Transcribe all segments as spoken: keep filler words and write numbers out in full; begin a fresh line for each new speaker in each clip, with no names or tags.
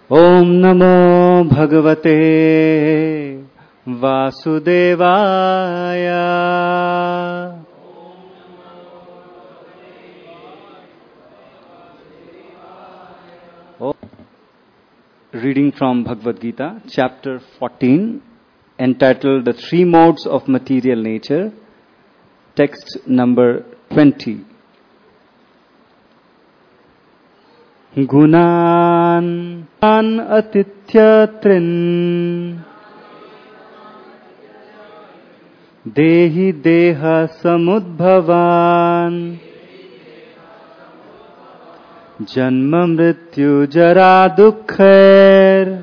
Om Namo Bhagavate Vasudevaya. Oh. Reading from Bhagavad Gita, chapter fourteen, entitled The Three Modes of Material Nature, text number twenty. Gunan an atithya trin dehi deha samudbhavan janma mrityu jara dukkhair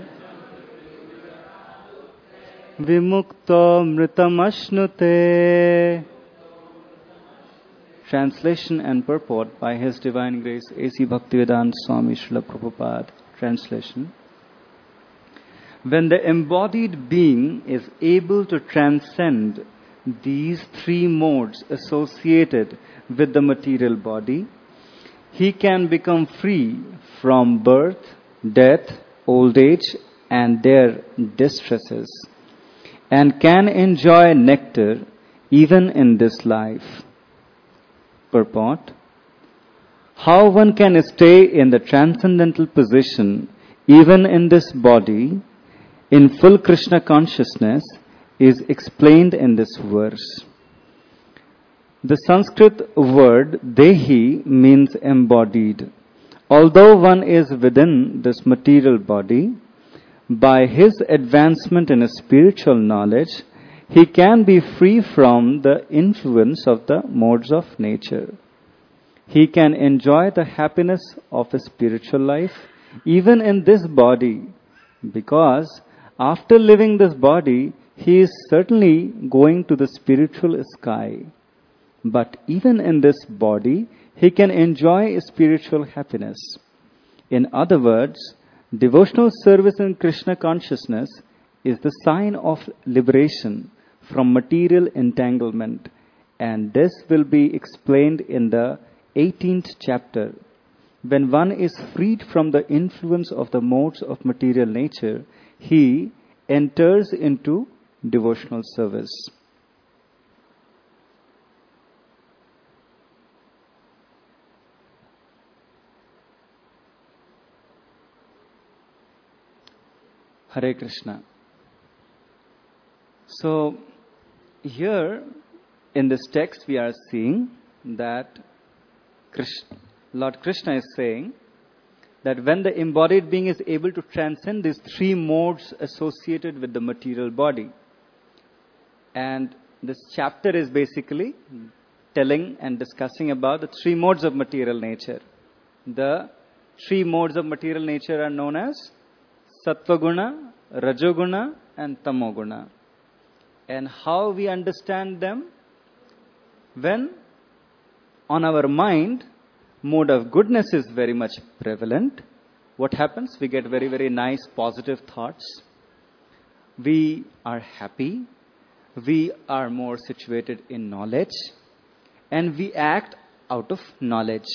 vimukto mritam ashnute. Translation and purport by His Divine Grace A C Bhaktivedanta Swami Srila Prabhupada. Translation. When the embodied being is able to transcend these three modes associated with the material body, he can become free from birth, death, old age, and their distresses, and can enjoy nectar even in this life. Purport. How one can stay in the transcendental position even in this body in full Krishna consciousness is explained in this verse. The Sanskrit word dehi means embodied. Although one is within this material body, by his advancement in spiritual knowledge, he can be free from the influence of the modes of nature. He can enjoy the happiness of a spiritual life even in this body, because after leaving this body, he is certainly going to the spiritual sky. But even in this body, he can enjoy spiritual happiness. In other words, devotional service in Krishna consciousness is the sign of liberation from material entanglement, and this will be explained in the eighteenth chapter. When one is freed from the influence of the modes of material nature, he enters into devotional service. Hare Krishna. So, here in this text we are seeing that Krishna, Lord Krishna is saying that when the embodied being is able to transcend these three modes associated with the material body, and this chapter is basically telling and discussing about the three modes of material nature. The three modes of material nature are known as Sattvaguna, Rajoguna and Tamoguna. And how we understand them? When on our mind, mode of goodness is very much prevalent, what happens? We get very, very nice positive thoughts. We are happy. We are more situated in knowledge. And we act out of knowledge.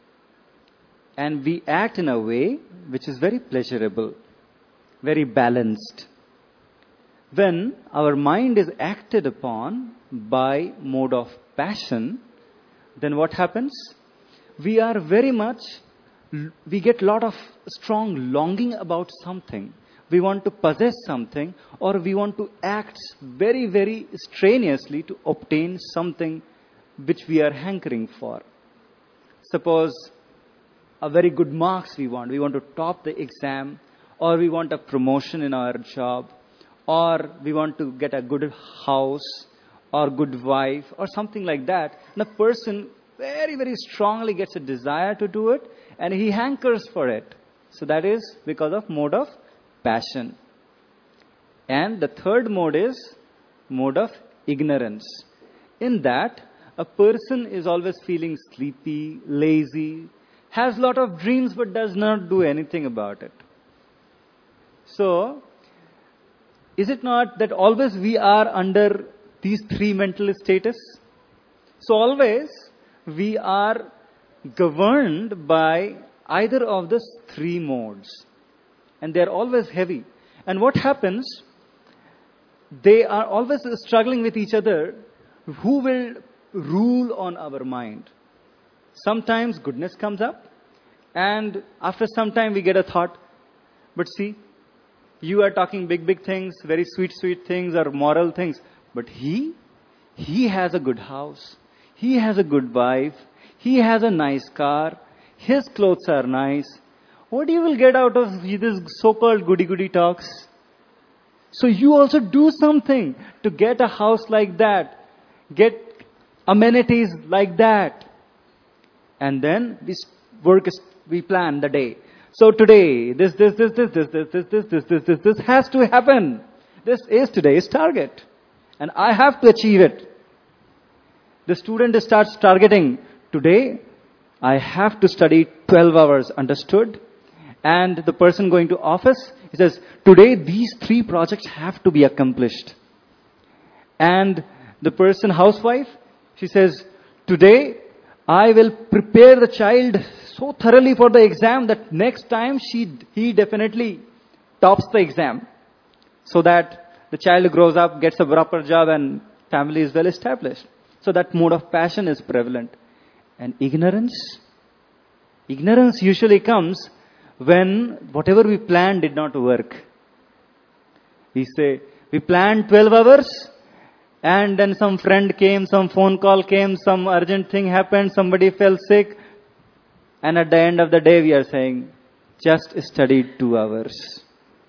And we act in a way which is very pleasurable, very balanced. When our mind is acted upon by mode of passion, then what happens? We are very much, we get lot of strong longing about something. We want to possess something, or we want to act very, very strenuously to obtain something which we are hankering for. Suppose a very good marks we want. We want to top the exam, or we want a promotion in our job, or we want to get a good house, or good wife, or something like that. And the person very, very strongly gets a desire to do it, and he hankers for it. So that is because of mode of passion. And the third mode is mode of ignorance. In that, a person is always feeling sleepy, lazy, has lot of dreams but does not do anything about it. So, is it not that always we are under these three mental status? So always we are governed by either of the three modes. And they're always heavy. And what happens? They are always struggling with each other. Who will rule on our mind? Sometimes goodness comes up. And after some time we get a thought. But see, you are talking big, big things, very sweet, sweet things or moral things. But he, he has a good house. He has a good wife. He has a nice car. His clothes are nice. What you will get out of this so-called goody-goody talks? So you also do something to get a house like that. Get amenities like that. And then we work, we plan the day. So today, this, this, this, this, this, this, this, this, this, this, this, this has to happen. This is today's target. And I have to achieve it. The student starts targeting. Today, I have to study twelve hours. Understood? And the person going to office, he says, today these three projects have to be accomplished. And the person, housewife, she says, today I will prepare the child so thoroughly for the exam that next time she he definitely tops the exam. So that the child grows up, gets a proper job and family is well established. So that mode of passion is prevalent. And ignorance? Ignorance usually comes when whatever we planned did not work. We say, we planned twelve hours and then some friend came, some phone call came, some urgent thing happened, somebody fell sick. And at the end of the day we are saying, just studied two hours.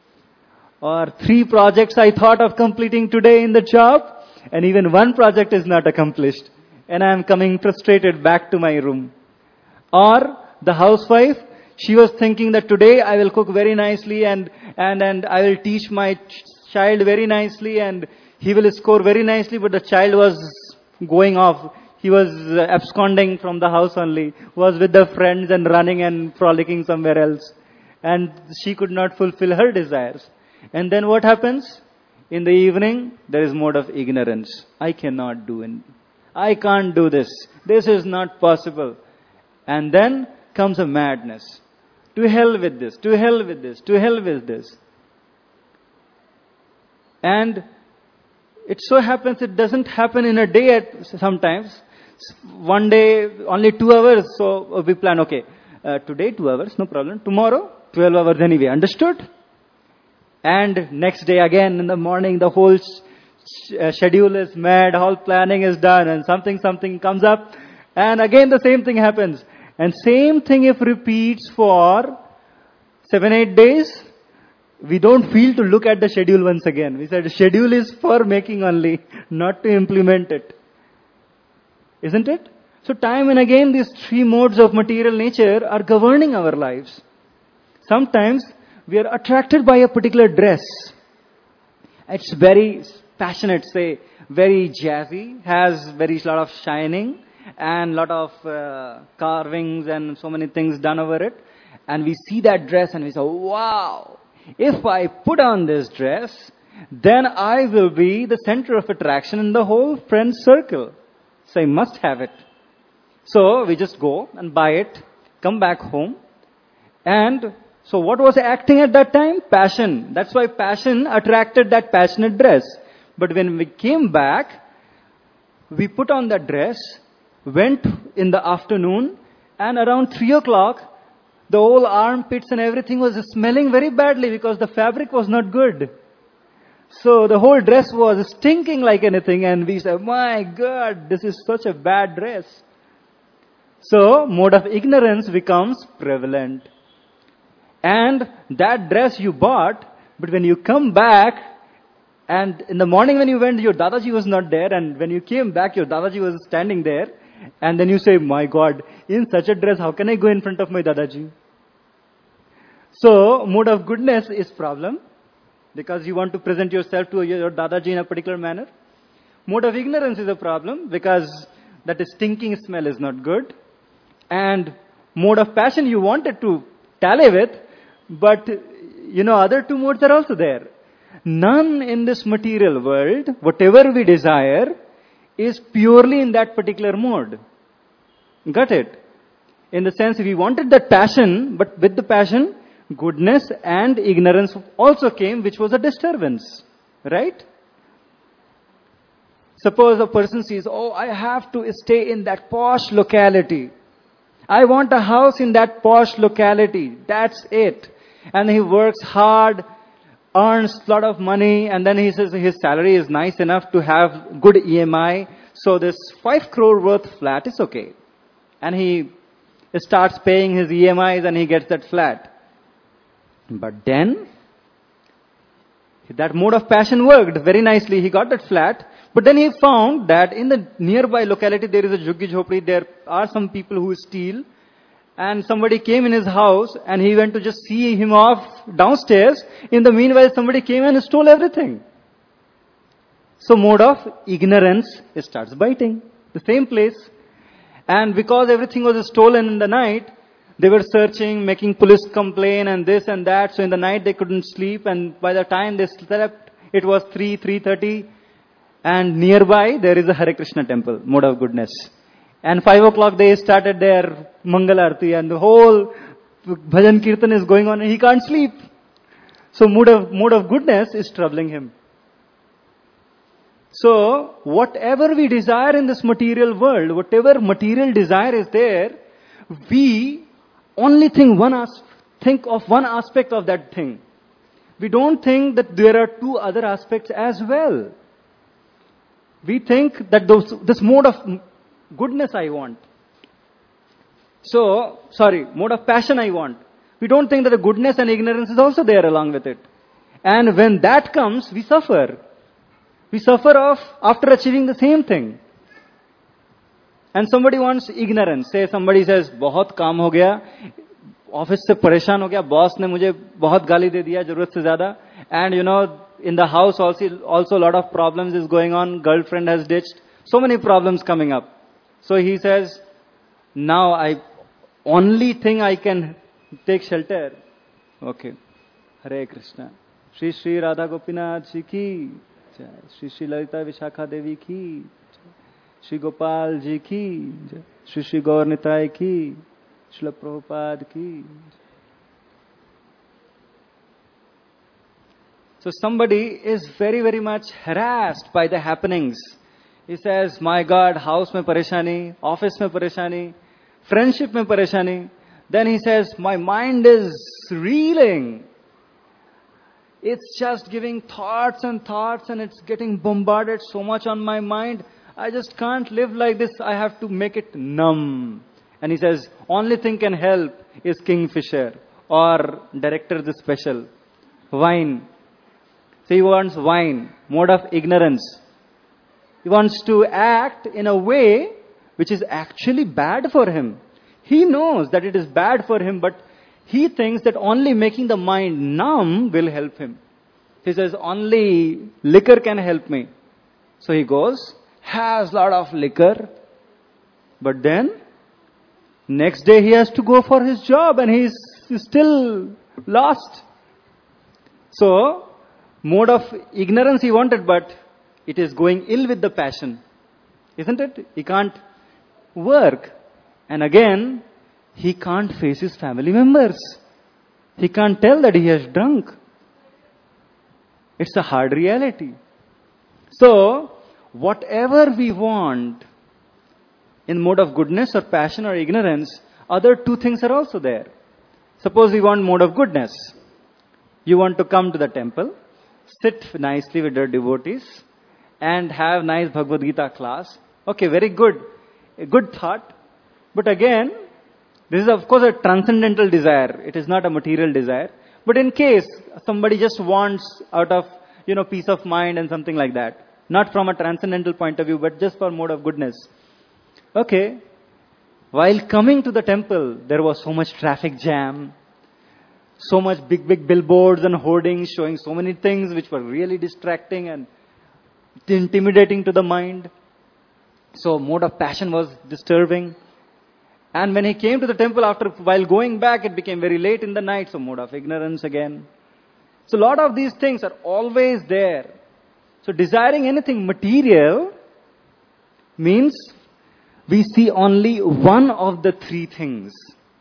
Or three projects I thought of completing today in the job and even one project is not accomplished. And I am coming frustrated back to my room. Or the housewife, she was thinking that today I will cook very nicely and, and, and I will teach my ch- child very nicely and he will score very nicely, but the child was going off. He was uh, absconding from the house only, was with the friends and running and frolicking somewhere else. And she could not fulfill her desires. And then what happens? In the evening, there is mode of ignorance. I cannot do it. I can't do this. This is not possible. And then comes a madness. To hell with this, to hell with this, to hell with this. And it so happens it doesn't happen in a day at sometimes. One day, only two hours, so we plan, okay, uh, today two hours, no problem. Tomorrow, twelve hours anyway, understood? And next day again in the morning, the whole sh- uh, schedule is mad, whole planning is done and something, something comes up. And again the same thing happens. And same thing if repeats for seven, eight days, we don't feel to look at the schedule once again. We said the schedule is for making only, not to implement it. Isn't it? So time and again these three modes of material nature are governing our lives. Sometimes we are attracted by a particular dress. It's very passionate, say, very jazzy, has very lot of shining and lot of uh, carvings and so many things done over it. And we see that dress and we say, wow, if I put on this dress, then I will be the center of attraction in the whole friend circle. So I must have it. So we just go and buy it, come back home. And so what was acting at that time? Passion. That's why passion attracted that passionate dress. But when we came back, we put on that dress, went in the afternoon, and around three o'clock, the whole armpits and everything was smelling very badly because the fabric was not good. So the whole dress was stinking like anything and we said, my God, this is such a bad dress. So mode of ignorance becomes prevalent. And that dress you bought, but when you come back and in the morning when you went, your Dadaji was not there, and when you came back, your Dadaji was standing there. And then you say, my God, in such a dress, how can I go in front of my Dadaji? So, mode of goodness is problem. Because you want to present yourself to your Dadaji in a particular manner. Mode of ignorance is a problem. Because that stinking smell is not good. And mode of passion you wanted to tally with. But, you know, other two modes are also there. None in this material world, whatever we desire, is purely in that particular mode. Got it? In the sense, we wanted that passion, but with the passion, goodness and ignorance also came, which was a disturbance. Right? Suppose a person says, oh, I have to stay in that posh locality. I want a house in that posh locality. That's it. And he works hard, earns a lot of money, and then he says his salary is nice enough to have good E M I. So this five crore worth flat is okay. And he starts paying his E M Is and he gets that flat. But then, that mode of passion worked very nicely. He got that flat. But then he found that in the nearby locality there is a Jhuggi Jhopdi. There are some people who steal. And somebody came in his house and he went to just see him off downstairs. In the meanwhile, somebody came and stole everything. So mode of ignorance starts biting. The same place. And because everything was stolen in the night, they were searching, making police complaint and this and that. So in the night they couldn't sleep. And by the time they slept, it was three, three thirty. And nearby there is a Hare Krishna temple, mode of goodness. And five o'clock they started their Mangal Arti and the whole Bhajan Kirtan is going on and he can't sleep. So mode of, mode of goodness is troubling him. So whatever we desire in this material world, whatever material desire is there, we only think one as- think of one aspect of that thing. We don't think that there are two other aspects as well. We think that those, this mode of goodness I want. So, sorry, mode of passion I want. We don't think that the goodness and ignorance is also there along with it. And when that comes, we suffer. We suffer off after achieving the same thing. And somebody wants ignorance. Say somebody says, बहुत काम हो गया, office से परेशान हो गया, boss ने मुझे बहुत गाली दे दिया जरूरत से ज़्यादा. And you know, in the house also, also a lot of problems is going on. Girlfriend has ditched. So many problems coming up. So he says, now I, only thing I can take shelter. Okay. Hare Krishna. Shri Shri Radha Gopinath Ji ki. Shri Shri Lalita Vishakha Devi ki. Shri Gopal Ji ki. Shri Shri Gaur Nitai ki. Srila Prabhupada ki. So somebody is very, very much harassed by the happenings. He says, my God, house mein pareshani, office mein pareshani, friendship mein pareshani. Then he says, my mind is reeling. It's just giving thoughts and thoughts and it's getting bombarded so much on my mind. I just can't live like this. I have to make it numb. And he says, only thing can help is Kingfisher or Director's Special. Wine. So he wants wine, mode of ignorance. He wants to act in a way which is actually bad for him. He knows that it is bad for him, but he thinks that only making the mind numb will help him. He says, only liquor can help me. So he goes, has a lot of liquor, but then next day he has to go for his job and he's still lost. So, mode of ignorance he wanted, but it is going ill with the passion. Isn't it? He can't work. And again, he can't face his family members. He can't tell that he has drunk. It's a hard reality. So, whatever we want in mode of goodness or passion or ignorance, other two things are also there. Suppose we want mode of goodness. You want to come to the temple, sit nicely with your devotees, and have nice Bhagavad Gita class. Okay, very good. A good thought. But again, this is of course a transcendental desire. It is not a material desire. But in case somebody just wants out of, you know, peace of mind and something like that. Not from a transcendental point of view, but just for mode of goodness. Okay. While coming to the temple, there was so much traffic jam. So much big, big billboards and hoardings showing so many things which were really distracting and intimidating to the mind. So mode of passion was disturbing. And when he came to the temple after, while going back, it became very late in the night. So mode of ignorance again. So a lot of these things are always there. So desiring anything material means we see only one of the three things.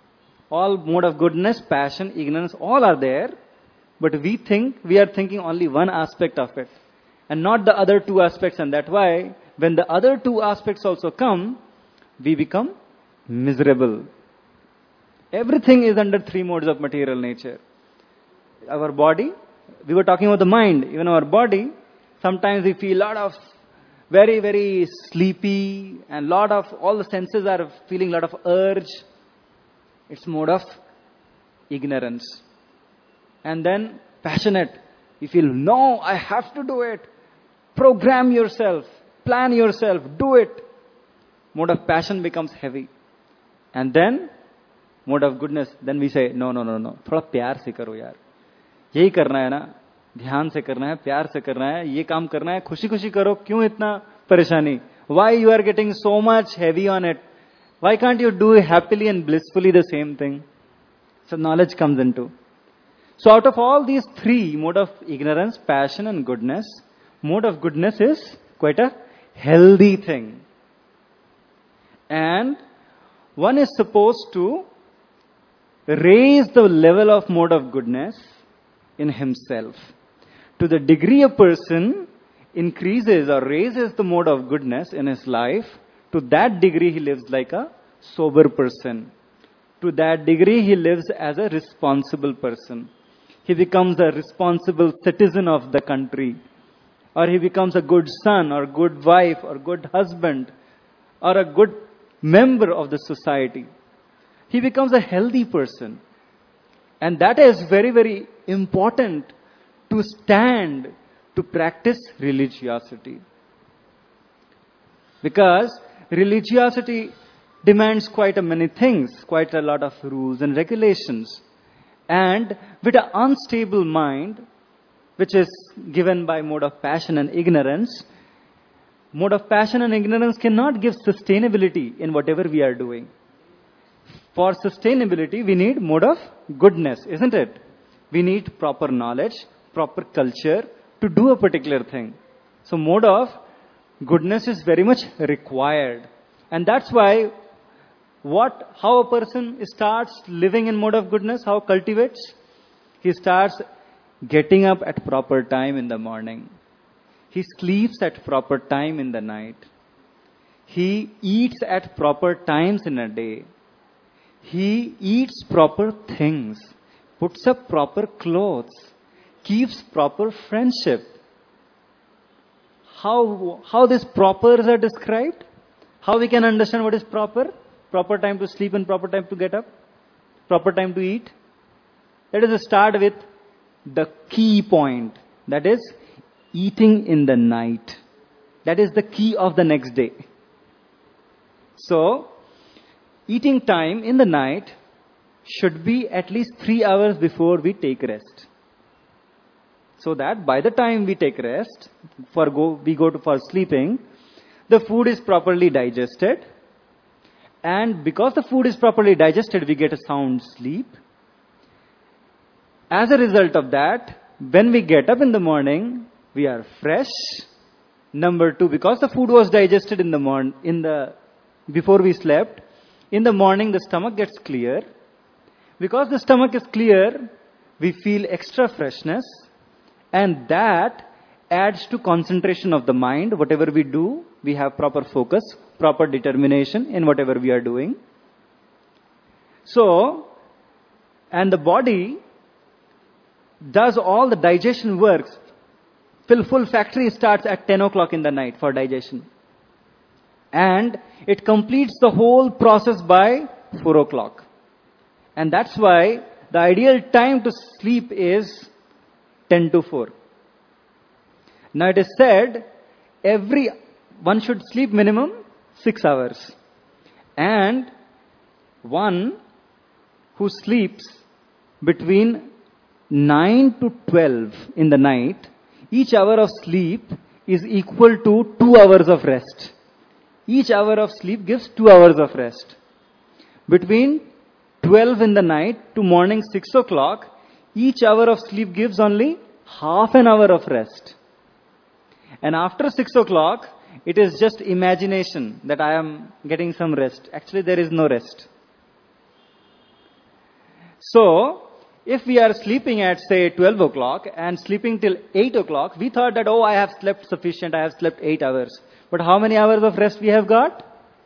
All mode of goodness, passion, ignorance, all are there. But we think, we are thinking only one aspect of it. And not the other two aspects. And that's why, when the other two aspects also come, we become miserable. Everything is under three modes of material nature. Our body, we were talking about the mind, even our body, sometimes we feel a lot of very, very sleepy and lot of, all the senses are feeling a lot of urge. It's mode of ignorance. And then passionate. You feel, no, I have to do it. Program yourself. Plan yourself. Do it. Mode of passion becomes heavy. And then, mode of goodness. Then we say, no, no, no, no. थोड़ा प्यार से करो यार. यही करना है ना. ध्यान से करना है, प्यार से करना है, ये काम करना है, खुशी खुशी करो, क्यों इतना परेशानी? Why you are getting so much heavy on it? Why can't you do happily and blissfully the same thing? So knowledge comes into. So out of all these three, mode of ignorance, passion and goodness, mode of goodness is quite a healthy thing. And one is supposed to raise the level of mode of goodness in himself. To the degree a person increases or raises the mode of goodness in his life, to that degree he lives like a sober person. To that degree he lives as a responsible person. He becomes a responsible citizen of the country. Or he becomes a good son or good wife or good husband or a good member of the society. He becomes a healthy person. And that is very, very important to stand to practice religiosity. Because religiosity demands quite a many things, quite a lot of rules and regulations. And with an unstable mind, which is given by mode of passion and ignorance, mode of passion and ignorance cannot give sustainability in whatever we are doing. For sustainability, we need mode of goodness, isn't it? We need proper knowledge, proper culture to do a particular thing. So mode of goodness is very much required. And that's why what, how a person starts living in mode of goodness, how cultivates? He starts getting up at proper time in the morning. He sleeps at proper time in the night. He eats at proper times in a day. He eats proper things, puts up proper clothes, keeps proper friendship. How, how these propers are described? How we can understand what is proper? Proper time to sleep and proper time to get up? Proper time to eat? Let us start with the key point. That is, eating in the night. That is the key of the next day. So, eating time in the night should be at least three hours before we take rest. So that by the time we take rest, for go, we go to for sleeping, the food is properly digested. And because the food is properly digested, we get a sound sleep. As a result of that, when we get up in the morning, we are fresh. Number two, because the food was digested in the morning, in the before we slept, in the morning the stomach gets clear. Because the stomach is clear, we feel extra freshness, and that adds to concentration of the mind. Whatever we do, we have proper focus, proper determination in whatever we are doing. So, and the body does all the digestion works. Full, full factory starts at ten o'clock in the night for digestion. And it completes the whole process by four o'clock. And that's why the ideal time to sleep is ten to four. Now it is said, every one should sleep minimum six hours. And one who sleeps between nine to twelve in the night, each hour of sleep is equal to two hours of rest. Each hour of sleep gives two hours of rest. Between twelve in the night to morning six o'clock, each hour of sleep gives only half an hour of rest. And after six o'clock, it is just imagination that I am getting some rest. Actually, there is no rest. So, if we are sleeping at say twelve o'clock and sleeping till eight o'clock, we thought that, oh, I have slept sufficient, I have slept eight hours. But how many hours of rest we have got?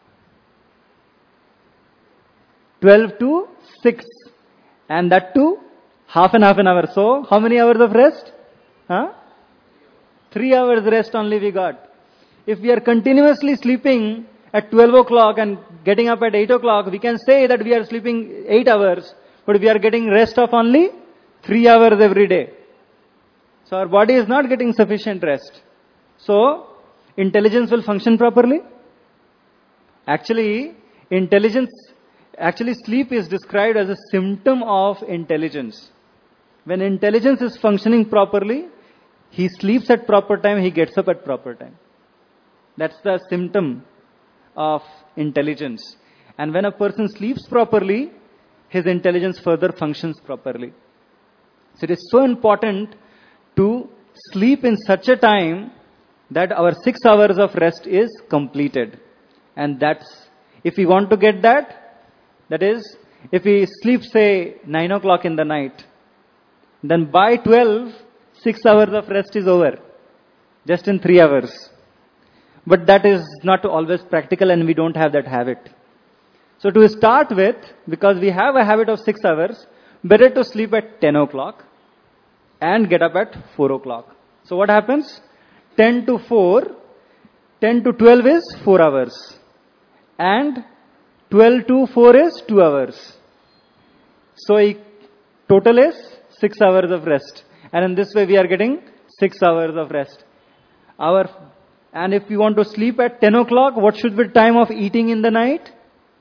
twelve to six. And that too, half an half an hour. So, how many hours of rest? Huh? Three hours rest only we got. If we are continuously sleeping at twelve o'clock and getting up at eight o'clock, we can say that we are sleeping eight hours, but we are getting rest of only three hours every day. So our body is not getting sufficient rest. So, intelligence will function properly? Actually, intelligence, actually sleep is described as a symptom of intelligence. When intelligence is functioning properly, he sleeps at proper time, he gets up at proper time. That's the symptom of intelligence. And when a person sleeps properly, his intelligence further functions properly. So it is so important to sleep in such a time that our six hours of rest is completed. And that's, if we want to get that, that is, if we sleep say nine o'clock in the night, then by twelve, six hours of rest is over. Just in three hours. But that is not always practical and we don't have that habit. So to start with, because we have a habit of six hours, better to sleep at ten o'clock and get up at four o'clock. So what happens? ten to four, ten to twelve is four hours. And twelve to four is two hours. So a total is six hours of rest. And in this way we are getting six hours of rest. Our And if we want to sleep at ten o'clock, what should be the time of eating in the night?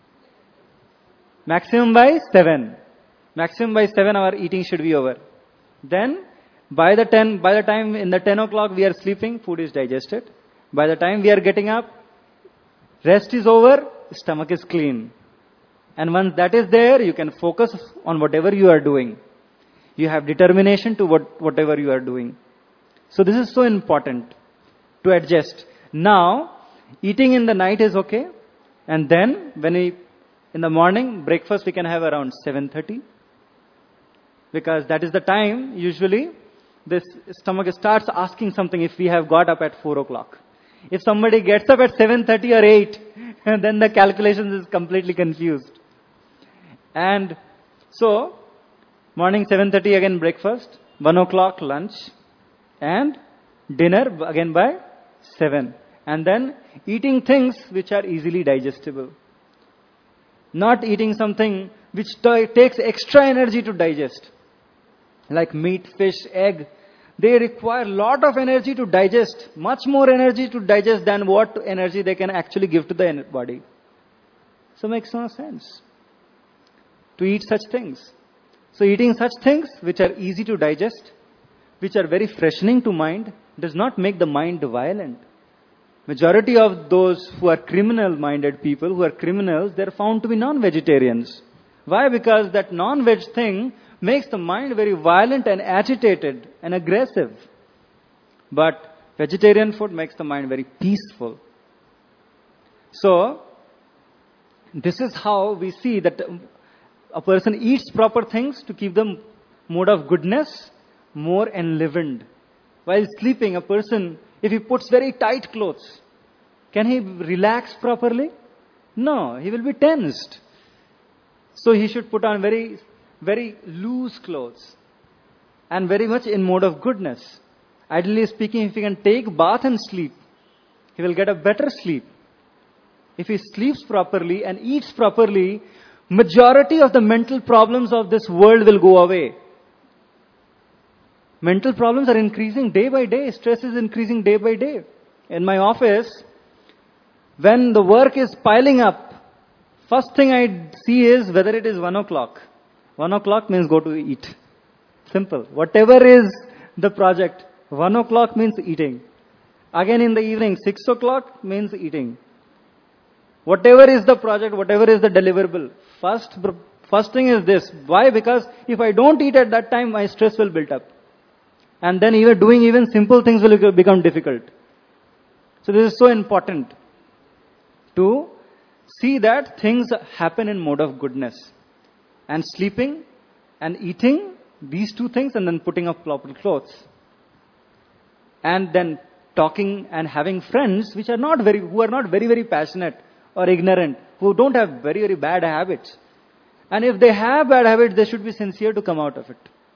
Maximum by seven. Maximum by seven our eating should be over. Then, by the ten, by the time in the ten o'clock we are sleeping, food is digested. By the time we are getting up, rest is over, stomach is clean. And once that is there, you can focus on whatever you are doing. You have determination to what, whatever you are doing. So this is so important to adjust. Now, eating in the night is okay. And then, when we, in the morning, breakfast we can have around seven thirty. Because that is the time, usually, this stomach starts asking something if we have got up at four o'clock. If somebody gets up at seven thirty or eight, then the calculations is completely confused. And so, morning seven thirty again breakfast, one o'clock lunch, and dinner again by seven. And then eating things which are easily digestible. Not eating something which t- takes extra energy to digest. Like meat, fish, egg. They require lot of energy to digest. Much more energy to digest than what energy they can actually give to the body. So it makes no sense to eat such things. So eating such things which are easy to digest, which are very freshening to mind, does not make the mind violent. Majority of those who are criminal-minded people, who are criminals, they are found to be non-vegetarians. Why? Because that non-veg thing makes the mind very violent and agitated and aggressive. But vegetarian food makes the mind very peaceful. So, this is how we see that a person eats proper things to keep the mode of goodness more enlivened. While sleeping, a person, if he puts very tight clothes, can he relax properly? No, he will be tensed. So he should put on very, very loose clothes and very much in mode of goodness. Ideally speaking, if he can take bath and sleep, he will get a better sleep. If he sleeps properly and eats properly, majority of the mental problems of this world will go away. Mental problems are increasing day by day. Stress is increasing day by day. In my office, when the work is piling up, first thing I see is whether it is one o'clock. One o'clock means go to eat. Simple. Whatever is the project, one o'clock means eating. Again in the evening, six o'clock means eating. Whatever is the project, whatever is the deliverable, first, first thing is this. Why? Because if I don't eat at that time, my stress will build up. And then even doing even simple things will become difficult. So this is so important to see that things happen in mode of goodness. And sleeping and eating, these two things, and then putting up proper clothes. And then talking and having friends which are not very, who are not very, very passionate or ignorant, who don't have very, very bad habits. And if they have bad habits, they should be sincere to come out of it.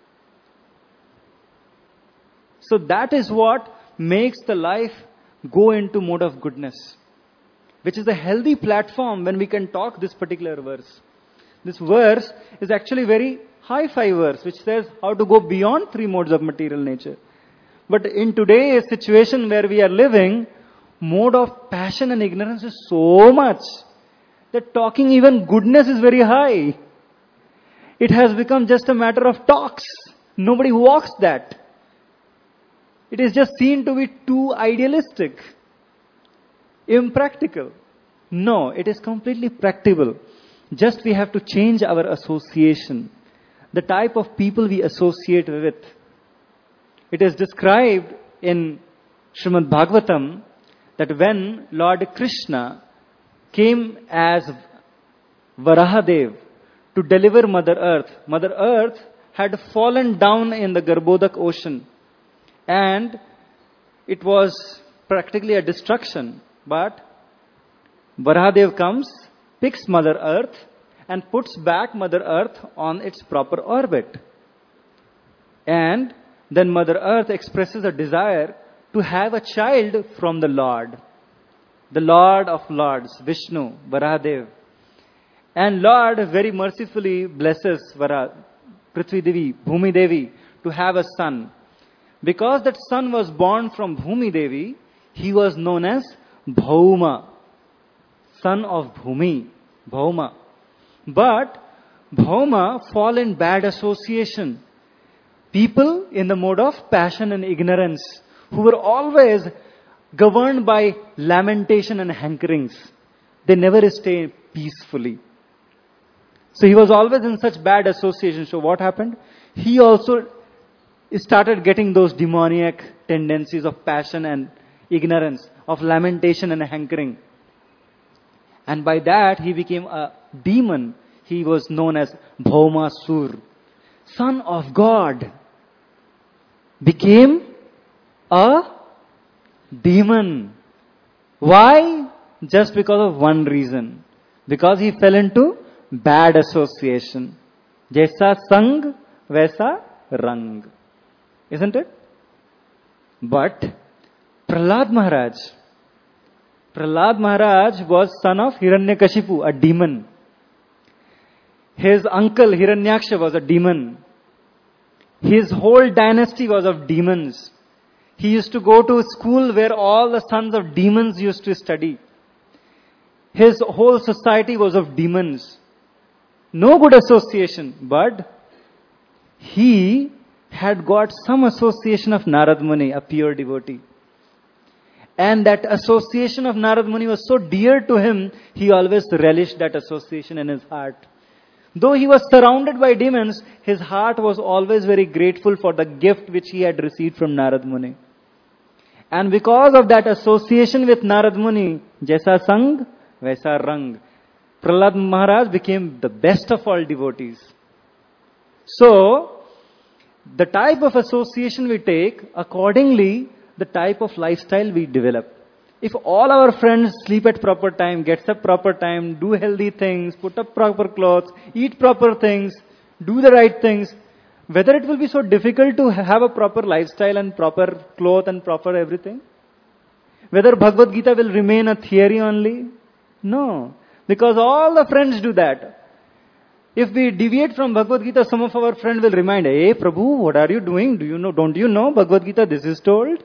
So that is what makes the life go into mode of goodness, which is a healthy platform when we can talk this particular verse. This verse is actually very hi-fi verse, which says how to go beyond three modes of material nature. But in today's situation where we are living, mode of passion and ignorance is so much that talking even goodness is very high. It has become just a matter of talks. Nobody walks that. It is just seen to be too idealistic, impractical. No, it is completely practical. Just we have to change our association, the type of people we associate with. It is described in Srimad Bhagavatam that when Lord Krishna came as Varahadev to deliver Mother Earth, Mother Earth had fallen down in the Garbhodak ocean. And it was practically a destruction. But Varahadev comes, picks Mother Earth and puts back Mother Earth on its proper orbit. And then Mother Earth expresses a desire to have a child from the Lord. The Lord of Lords, Vishnu, Varahadev. And Lord very mercifully blesses Vara, Prithvi Devi, Bhumi Devi to have a son. Because that son was born from Bhumi Devi, he was known as Bhauma, son of Bhumi, Bhauma. But Bhauma fall in bad association. People in the mode of passion and ignorance, who were always governed by lamentation and hankerings. They never stay peacefully. So he was always in such bad association. So what happened? He also started getting those demoniac tendencies of passion and ignorance, of lamentation and hankering. And by that he became a demon. He was known as Bhaumasur, son of God. Became a demon. Why? Just because of one reason. Because he fell into bad association. Jaisa sang, vaisa rang. Isn't it? But Prahlad Maharaj, Prahlad Maharaj was son of Hiranyakashipu, a demon. His uncle Hiranyaksha was a demon. His whole dynasty was of demons. He used to go to a school where all the sons of demons used to study. His whole society was of demons. No good association, but he had got some association of Narad Muni, a pure devotee. And that association of Narad Muni was so dear to him, he always relished that association in his heart. Though he was surrounded by demons, his heart was always very grateful for the gift which he had received from Narad Muni. And because of that association with Narad Muni, Jaisa sang, vaisa rang, Prahlad Maharaj became the best of all devotees. So, the type of association we take, accordingly, the type of lifestyle we develop. If all our friends sleep at proper time, gets up proper time, do healthy things, put up proper clothes, eat proper things, do the right things, whether it will be so difficult to have a proper lifestyle and proper cloth and proper everything? Whether Bhagavad Gita will remain a theory only? No. Because all the friends do that. If we deviate from Bhagavad Gita, some of our friends will remind, hey Prabhu, what are you doing? Do you know, don't you know Bhagavad Gita? This is told.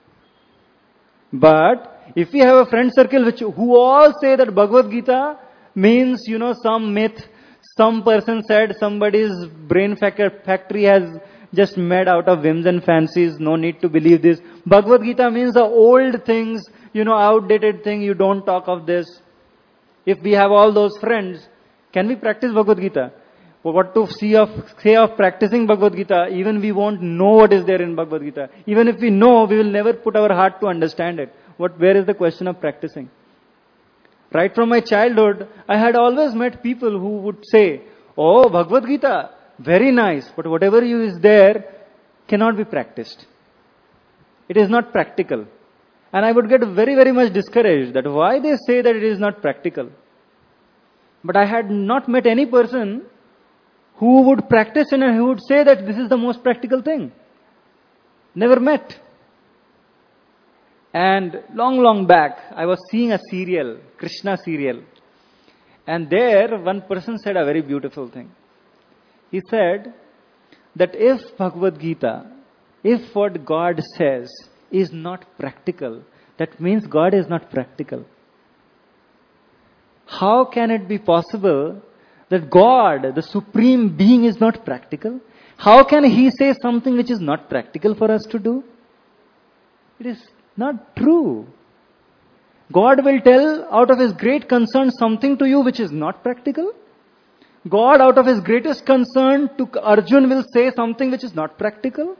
But if we have a friend circle which who all say that Bhagavad Gita means, you know, some myth, some person said somebody's brain factory has just made out of whims and fancies, no need to believe this. Bhagavad Gita means the old things, you know, outdated thing, you don't talk of this. If we have all those friends, can we practice Bhagavad Gita? What to see of, say of practicing Bhagavad Gita, even we won't know what is there in Bhagavad Gita. Even if we know, we will never put our heart to understand it. What, where is the question of practicing? Right from my childhood, I had always met people who would say, oh, Bhagavad Gita, very nice, but whatever you is there cannot be practiced. It is not practical. And I would get very, very much discouraged that why they say that it is not practical. But I had not met any person who would practice and who would say that this is the most practical thing. Never met. And long, long back, I was seeing a serial, Krishna serial. And there, one person said a very beautiful thing. He said that if Bhagavad Gita, if what God says is not practical, that means God is not practical. How can it be possible that God, the Supreme Being, is not practical? How can He say something which is not practical for us to do? It is not true. God will tell out of His great concern something to you which is not practical. God, out of His greatest concern to Arjun, will say something which is not practical.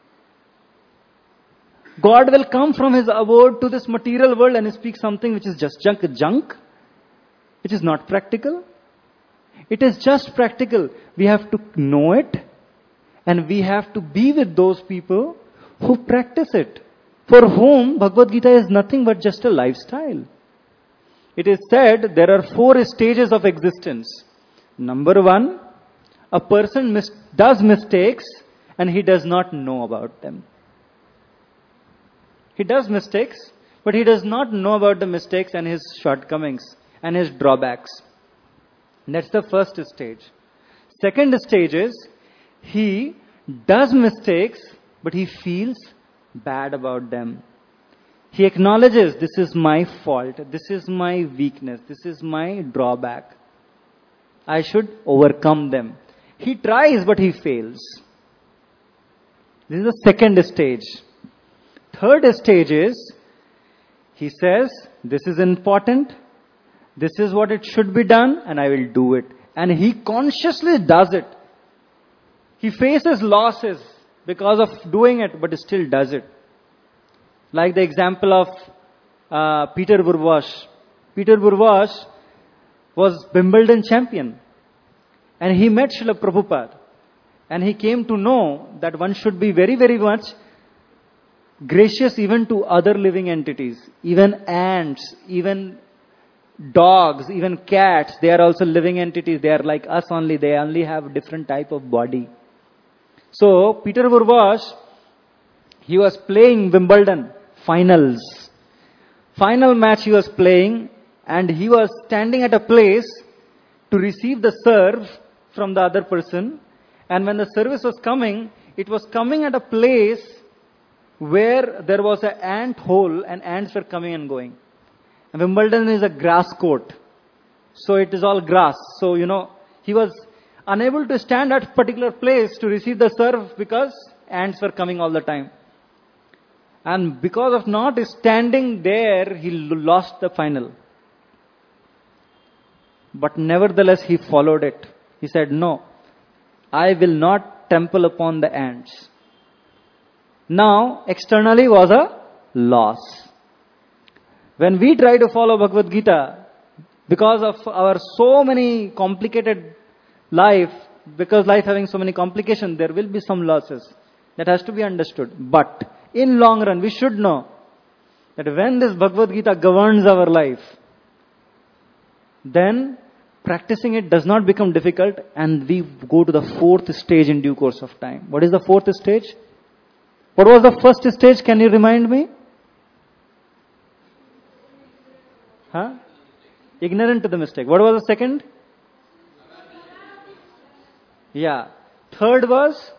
God will come from His abode to this material world and speak something which is just junk, junk, which is not practical. It is just practical. We have to know it, and we have to be with those people who practice it, for whom Bhagavad Gita is nothing but just a lifestyle. It is said there are four stages of existence. Number one, a person mis- does mistakes and he does not know about them. He does mistakes, but he does not know about the mistakes and his shortcomings and his drawbacks. That's the first stage. Second stage is, he does mistakes, but he feels bad about them. He acknowledges, this is my fault, this is my weakness, this is my drawback. I should overcome them. He tries, but he fails. This is the second stage. Third stage is, he says, this is important, this is what it should be done, and I will do it. And he consciously does it. He faces losses because of doing it, but still does it. Like the example of uh, Peter Burwash. Peter Burwash was Wimbledon champion. And he met Srila Prabhupada. And he came to know that one should be very, very much gracious even to other living entities. Even ants, even dogs, even cats, they are also living entities. They are like us only. They only have different type of body. So, Peter Burwash, he was playing Wimbledon finals. Final match he was playing, and he was standing at a place to receive the serve from the other person. And when the service was coming, it was coming at a place where there was an ant hole and ants were coming and going. And Wimbledon is a grass court. So it is all grass. So, you know, he was unable to stand at a particular place to receive the serve because ants were coming all the time. And because of not standing there, he lost the final. But nevertheless, he followed it. He said, no, I will not trample upon the ants. Now, externally was a loss. When we try to follow Bhagavad Gita, because of our so many complicated life, because life having so many complications, there will be some losses. That has to be understood. But in long run, we should know that when this Bhagavad Gita governs our life, then practicing it does not become difficult, and we go to the fourth stage in due course of time. What is the fourth stage? What was the first stage? Can you remind me? Huh? Ignorant to the mistake. What was the second? Yeah. Third was?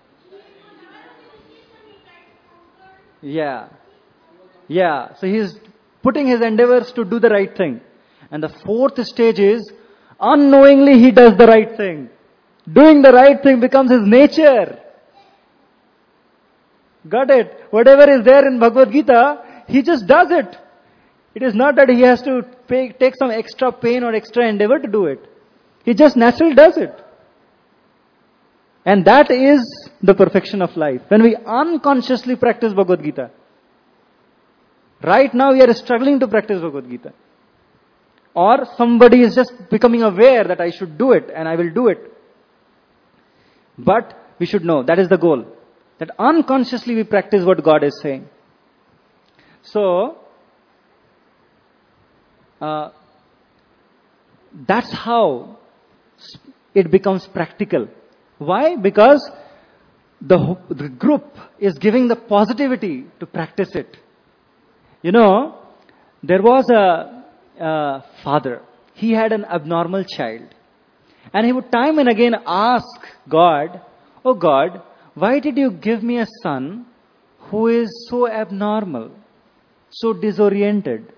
Yeah. Yeah. So he is putting his endeavors to do the right thing. And the fourth stage is, unknowingly he does the right thing. Doing the right thing becomes his nature. Got it? Whatever is there in Bhagavad Gita, he just does it. It is not that he has to pay, take some extra pain or extra endeavor to do it. He just naturally does it. And that is the perfection of life. When we unconsciously practice Bhagavad Gita. Right now we are struggling to practice Bhagavad Gita. Or somebody is just becoming aware that I should do it and I will do it. But we should know that is the goal. That unconsciously we practice what God is saying. So, uh, that's how it becomes practical. Why? Because the, the group is giving the positivity to practice it. You know, there was a, a father. He had an abnormal child. And he would time and again ask God, "Oh God, why did you give me a son who is so abnormal, so disoriented?"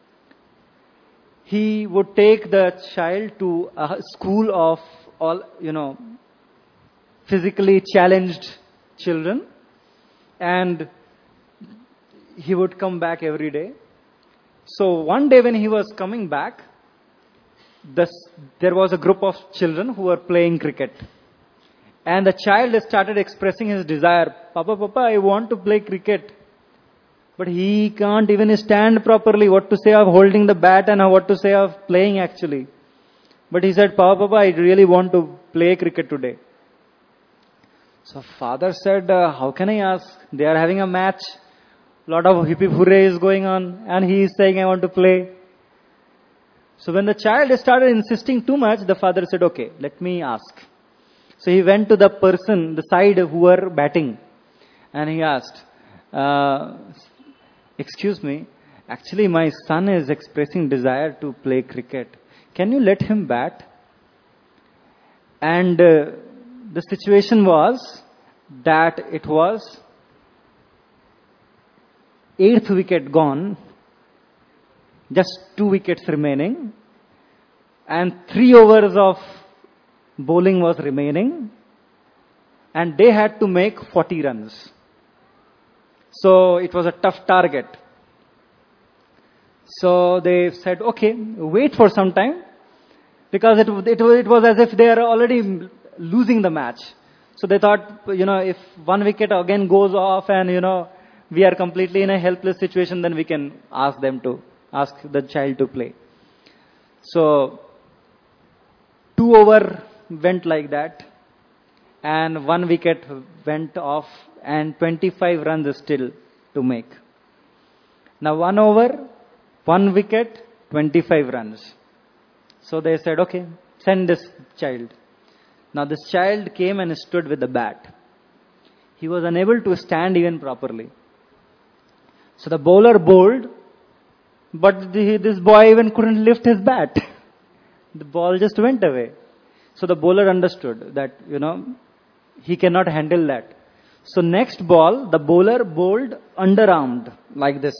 He would take the child to a school of all, you know, physically challenged children, and he would come back every day. So one day when he was coming back, this, there was a group of children who were playing cricket. And the child started expressing his desire. "Papa, Papa, I want to play cricket." But he can't even stand properly. What to say of holding the bat and what to say of playing actually. But he said, "Papa, Papa, I really want to play cricket today." So father said, uh, "How can I ask? They are having a match. Lot of hip hip hooray is going on. And he is saying, I want to play." So when the child started insisting too much, the father said, "Okay, let me ask." So he went to the person, the side who were batting. And he asked, uh, "Excuse me, actually my son is expressing desire to play cricket. Can you let him bat?" And uh, the situation was that it was eighth wicket gone, just two wickets remaining, and three overs of bowling was remaining, and they had to make forty runs. So it was a tough target. So they said, "Okay, wait for some time," because it, it, it was as if they are already losing the match. So they thought, you know, if one wicket again goes off and, you know, we are completely in a helpless situation, then we can ask them to, ask the child to play. So two over went like that, and one wicket went off, and twenty-five runs still to make. Now one over, one wicket, twenty-five runs. So they said, "Okay, send this child." Now this child came and stood with the bat. He was unable to stand even properly. So the bowler bowled, but the, this boy even couldn't lift his bat. The ball just went away. So the bowler understood that, you know, he cannot handle that. So next ball, the bowler bowled underarmed like this.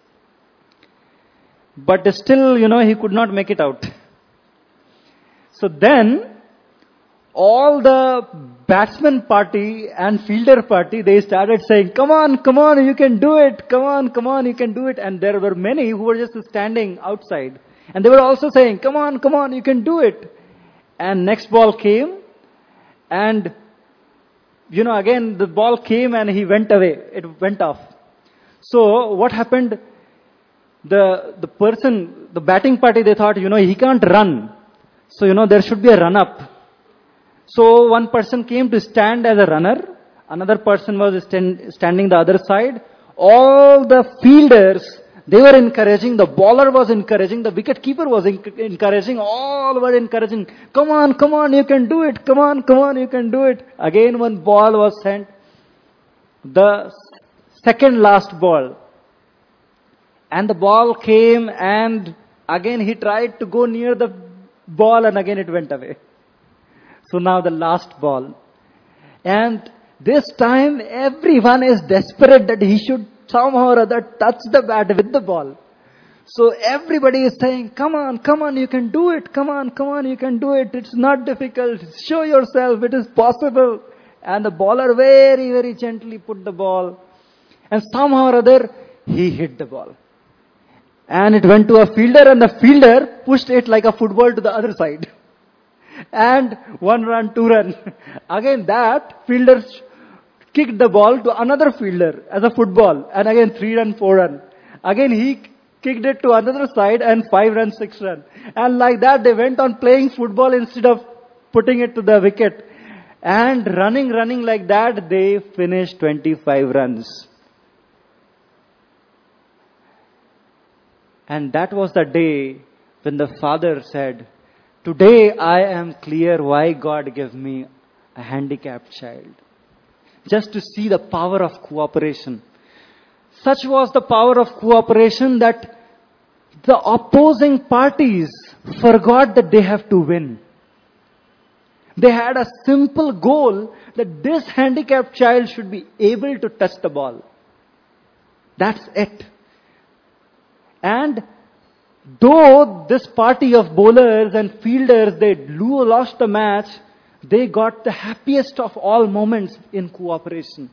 But still, you know, he could not make it out. So then, all the batsman party and fielder party, they started saying, "Come on, come on, you can do it. Come on, come on, you can do it." And there were many who were just standing outside. And they were also saying, "Come on, come on, you can do it." And next ball came. And, you know, again the ball came and he went away. It went off. So what happened? The, the person, the batting party, they thought, you know, he can't run. So, you know, there should be a run-up. So one person came to stand as a runner. Another person was stand, standing the other side. All the fielders, they were encouraging. The bowler was encouraging. The wicket keeper was encouraging. All were encouraging. "Come on, come on, you can do it. Come on, come on, you can do it." Again one ball was sent. The second last ball. And the ball came, and again he tried to go near the ball, and again it went away. So now the last ball. And this time everyone is desperate that he should somehow or other touch the bat with the ball. So everybody is saying, "Come on, come on, you can do it. Come on, come on, you can do it. It's not difficult. Show yourself. It is possible." And the bowler very, very gently put the ball. And somehow or other, he hit the ball. And it went to a fielder, and the fielder pushed it like a football to the other side. And one run, two run. Again that fielder kicked the ball to another fielder as a football. And again three run, four run. Again he kicked it to another side, and five run, six run. And like that they went on playing football instead of putting it to the wicket. And running, running like that, they finished twenty-five runs. And that was the day when the father said, today I am clear why God gave me a handicapped child. Just to see the power of cooperation. Such was the power of cooperation that the opposing parties forgot that they have to win. They had a simple goal that this handicapped child should be able to touch the ball. That's it. And though this party of bowlers and fielders, they lost the match, they got the happiest of all moments in cooperation.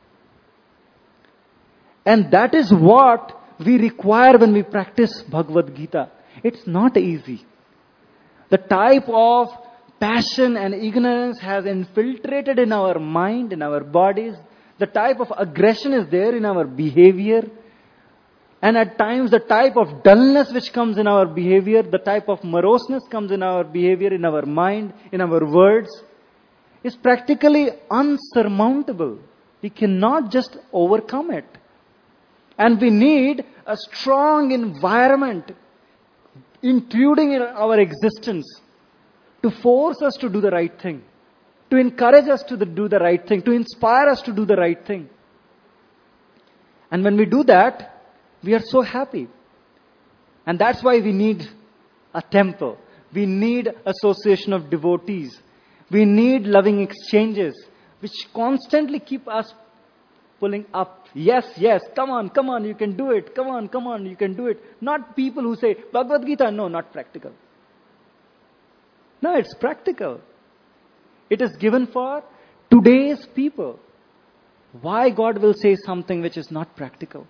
And that is what we require when we practice Bhagavad Gita. It's not easy. The type of passion and ignorance has infiltrated in our mind, in our bodies. The type of aggression is there in our behavior. And at times the type of dullness which comes in our behavior, the type of moroseness comes in our behavior, in our mind, in our words, is practically unsurmountable. We cannot just overcome it. And we need a strong environment intruding in our existence to force us to do the right thing, to encourage us to do the right thing, to inspire us to do the right thing. And when we do that, we are so happy. And that's why we need a temple. We need association of devotees. We need loving exchanges, which constantly keep us pulling up. Yes, yes, come on, come on, you can do it. Come on, come on, you can do it. Not people who say, Bhagavad Gita, no, not practical. No, it's practical. It is given for today's people. Why God will say something which is not practical?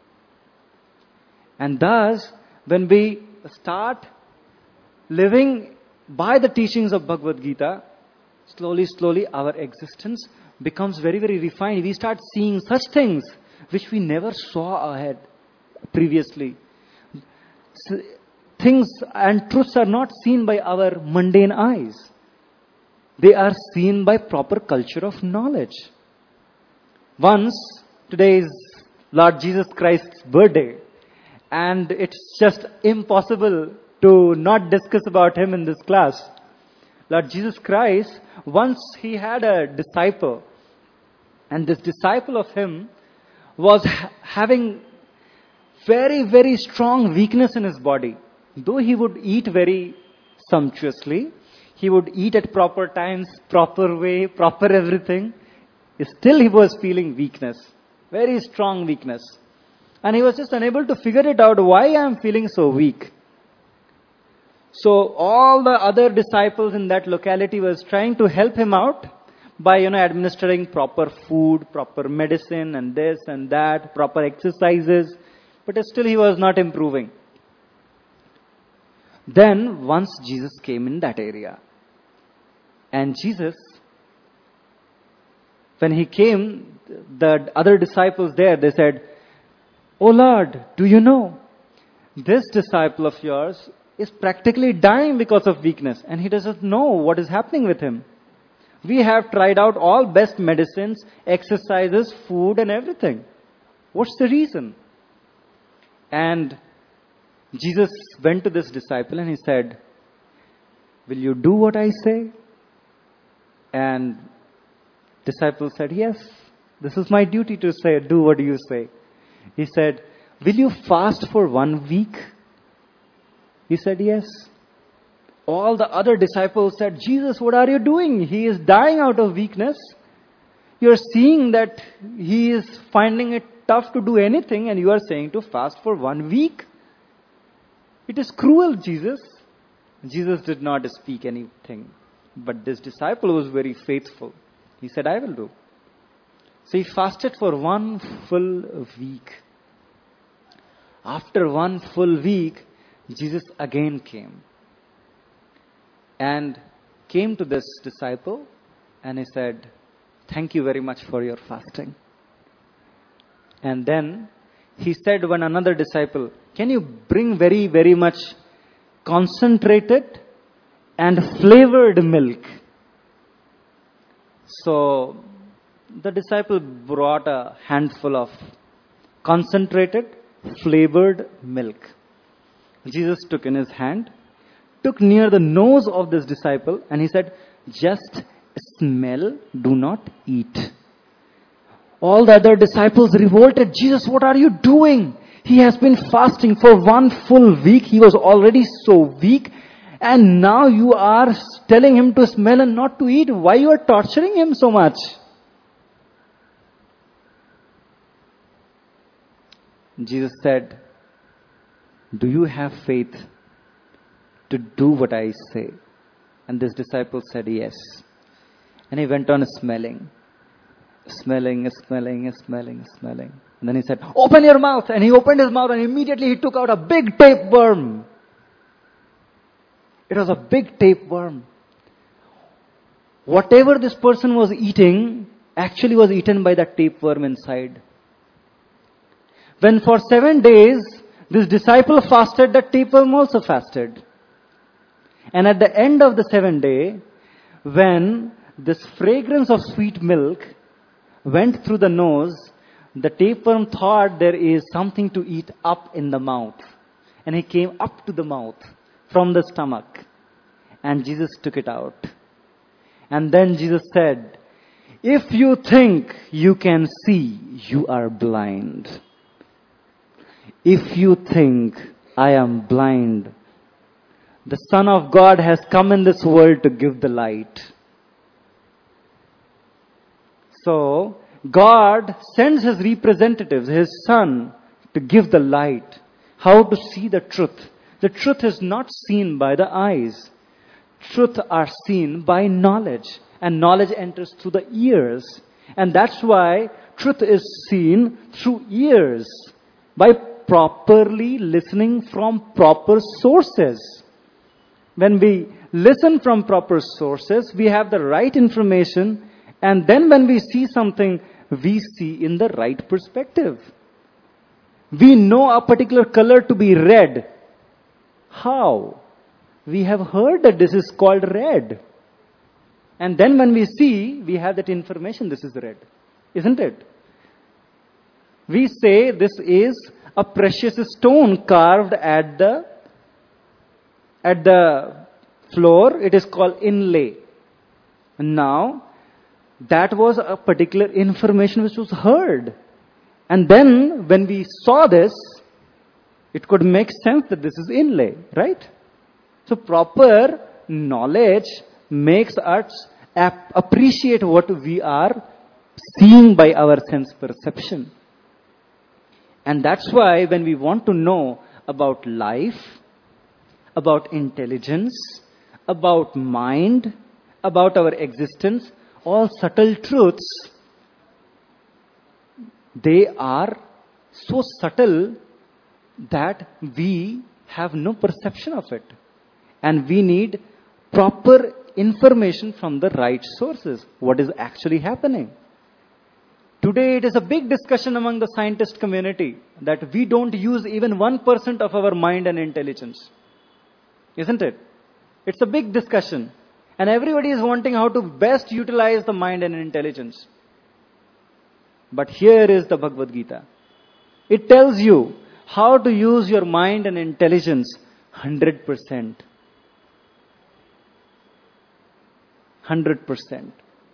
And thus, when we start living by the teachings of Bhagavad Gita, slowly, slowly our existence becomes very, very refined. We start seeing such things which we never saw ahead previously. Things and truths are not seen by our mundane eyes. They are seen by proper culture of knowledge. Once, today is Lord Jesus Christ's birthday. And it's just impossible to not discuss about him in this class. Lord Jesus Christ, once he had a disciple. And this disciple of him was ha- having very, very strong weakness in his body. Though he would eat very sumptuously, he would eat at proper times, proper way, proper everything. Still he was feeling weakness. Very strong weakness. And he was just unable to figure it out why I am feeling so weak. So all the other disciples in that locality was trying to help him out by, you know, administering proper food, proper medicine and this and that, proper exercises. But still he was not improving. Then once Jesus came in that area. And Jesus, when he came, the other disciples there, they said, Oh Lord, do you know, this disciple of yours is practically dying because of weakness and he doesn't know what is happening with him. We have tried out all best medicines, exercises, food and everything. What's the reason? And Jesus went to this disciple and he said, will you do what I say? And disciple said, yes, this is my duty to say, do what you say. He said, will you fast for one week? He said, yes. All the other disciples said, Jesus, what are you doing? He is dying out of weakness. You're seeing that he is finding it tough to do anything and you are saying to fast for one week. It is cruel, Jesus. Jesus did not speak anything. But this disciple was very faithful. He said, I will do. So he fasted for one full week. After one full week, Jesus again came. And came to this disciple and he said, thank you very much for your fasting. And then he said to one another disciple, can you bring very, very much concentrated and flavored milk? So the disciple brought a handful of concentrated, flavored milk. Jesus took in his hand, took near the nose of this disciple, and he said, just smell, do not eat. All the other disciples revolted. Jesus, what are you doing? He has been fasting for one full week. He was already so weak. And now you are telling him to smell and not to eat. Why you are torturing him so much? Jesus said, do you have faith to do what I say? And this disciple said, yes. And he went on smelling. Smelling, smelling, smelling, smelling. And then he said, open your mouth. And he opened his mouth and immediately he took out a big tapeworm. It was a big tapeworm. Whatever this person was eating actually was eaten by that tapeworm inside. When for seven days this disciple fasted, that tapeworm also fasted. And at the end of the seventh day, when this fragrance of sweet milk went through the nose, the tapeworm thought there is something to eat up in the mouth. And he came up to the mouth from the stomach. And Jesus took it out. And then Jesus said, if you think you can see, you are blind. If you think I am blind, the Son of God has come in this world to give the light. So, God sends His representatives, His Son, to give the light. How to see the truth. The truth is not seen by the eyes. Truth are seen by knowledge. And knowledge enters through the ears. And that's why truth is seen through ears. By properly listening from proper sources. When we listen from proper sources, we have the right information. And then when we see something, we see in the right perspective. We know a particular color to be red. How? We have heard that this is called red. And then when we see, we have that information, this is red. Isn't it? We say this is a precious stone carved at the, at the floor. It is called inlay. Now, that was a particular information which was heard. And then when we saw this, it could make sense that this is inlay, right? So proper knowledge makes us ap- appreciate what we are seeing by our sense perception. And that's why when we want to know about life, about intelligence, about mind, about our existence, all subtle truths, they are so subtle that we have no perception of it. And we need proper information from the right sources. What is actually happening? Today it is a big discussion among the scientist community that we don't use even one percent of our mind and intelligence. Isn't it? It's a big discussion. And everybody is wanting how to best utilize the mind and intelligence. But here is the Bhagavad Gita. It tells you how to use your mind and intelligence one hundred percent. one hundred percent.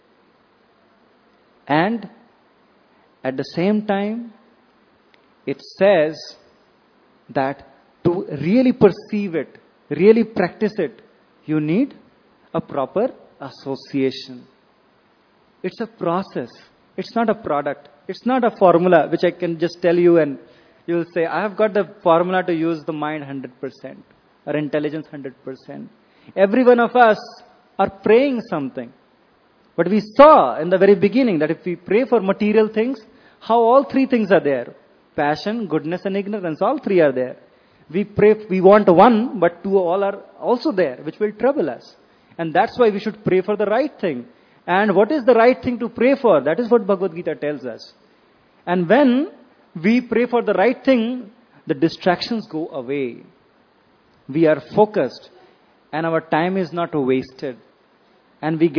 And at the same time, it says that to really perceive it, really practice it, you need a proper association. It's a process. It's not a product. It's not a formula which I can just tell you and you will say, I have got the formula to use the mind one hundred percent or intelligence one hundred percent. Every one of us are praying something. But we saw in the very beginning that if we pray for material things, how all three things are there. Passion, goodness and ignorance, all three are there. We pray, we want one, but two all are also there, which will trouble us. And that's why we should pray for the right thing. And what is the right thing to pray for? That is what Bhagavad Gita tells us. And when we pray for the right thing, the distractions go away. We are focused and our time is not wasted. And we get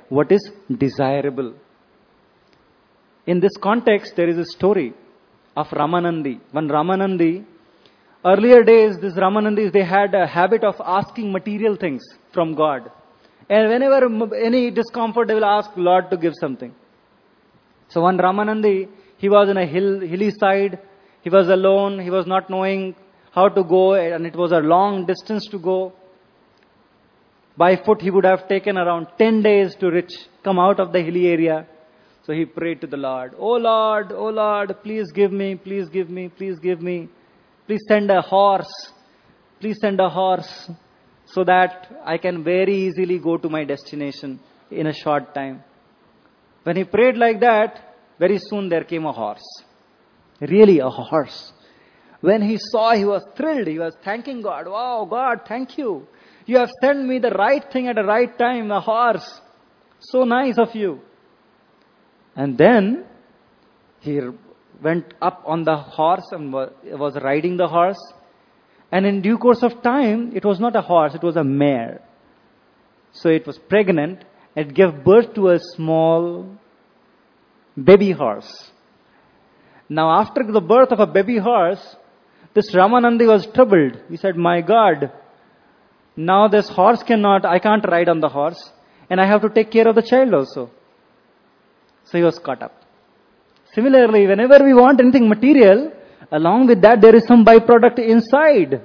what is desirable. In this context, there is a story of Ramanandi. When Ramanandi, earlier days, these Ramanandis, they had a habit of asking material things from God. And whenever any discomfort, they will ask Lord to give something. So one Ramanandi, he was in a hill, hilly side. He was alone. He was not knowing how to go, and it was a long distance to go. By foot, he would have taken around ten days to reach, come out of the hilly area. So he prayed to the Lord, "Oh Lord, oh Lord, please give me, please give me, please give me. Please send a horse. Please send a horse so that I can very easily go to my destination in a short time." When he prayed like that, very soon there came a horse. Really a horse. When he saw, he was thrilled. He was thanking God. "Wow, God, thank you. You have sent me the right thing at the right time, a horse. So nice of you." And then he went up on the horse and was riding the horse. And in due course of time, it was not a horse, it was a mare. So it was pregnant. It gave birth to a small baby horse. Now after the birth of a baby horse, this Ramanandi was troubled. He said, "My God, now this horse cannot, I can't ride on the horse. And I have to take care of the child also." So he was caught up. Similarly, whenever we want anything material, along with that there is some byproduct inside.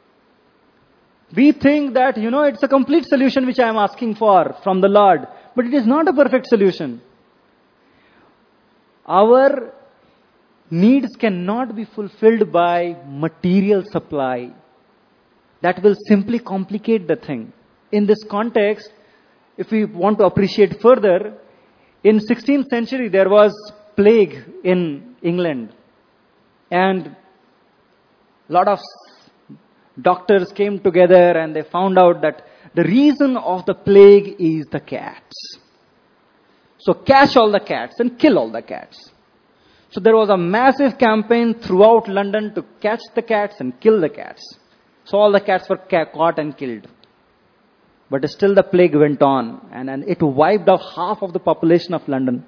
We think that, you know, it's a complete solution which I am asking for from the Lord. But it is not a perfect solution. Our needs cannot be fulfilled by material supply. That will simply complicate the thing. In this context, if we want to appreciate further, in sixteenth century there was plague in England. And a lot of doctors came together and they found out that the reason of the plague is the cats. So catch all the cats and kill all the cats. So there was a massive campaign throughout London to catch the cats and kill the cats. So all the cats were ca- caught and killed. But still the plague went on, and, and it wiped out half of the population of London.